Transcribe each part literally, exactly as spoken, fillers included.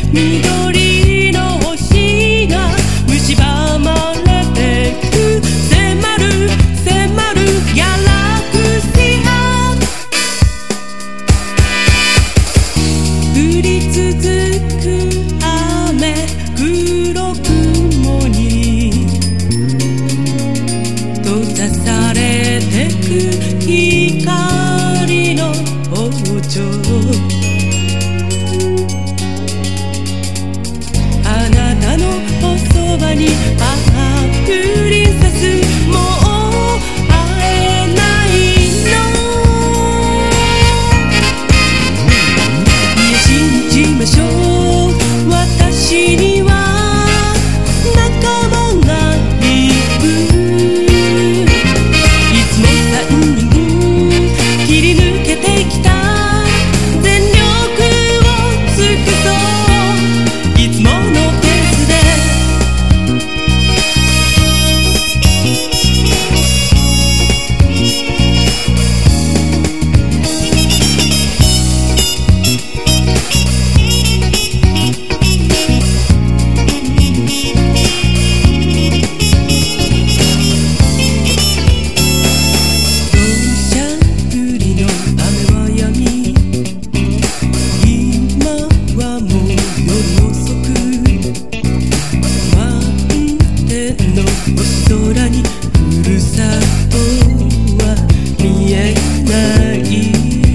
緑の星が蝕まれてく迫る迫るギャラクシア降り続く雨黒雲に閉ざされてく光の王朝あなたのおそばにあプリンセスもう会えないのいや信じましょう私には仲間がいるいつもさんにん切り抜けてきた全力を尽くそういつものペースで空にふるさとは見えない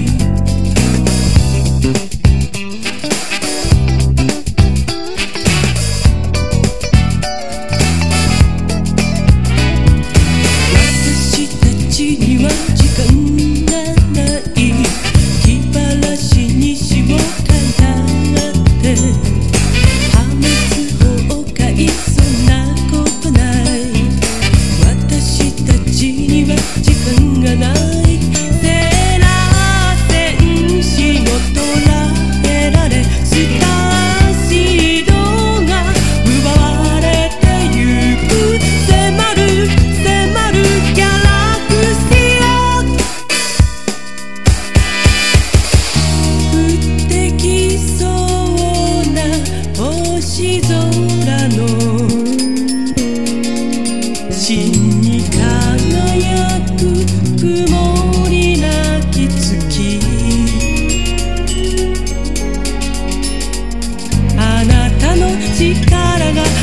私たちには時間がない気晴らしに詩を書いたって破滅崩壊そんなことない時間がないセーラー戦士も捉えられスターシードが奪われてゆく迫る迫るギャラクシア降ってきそうな星空の真に輝く曇りなき月あなたの力が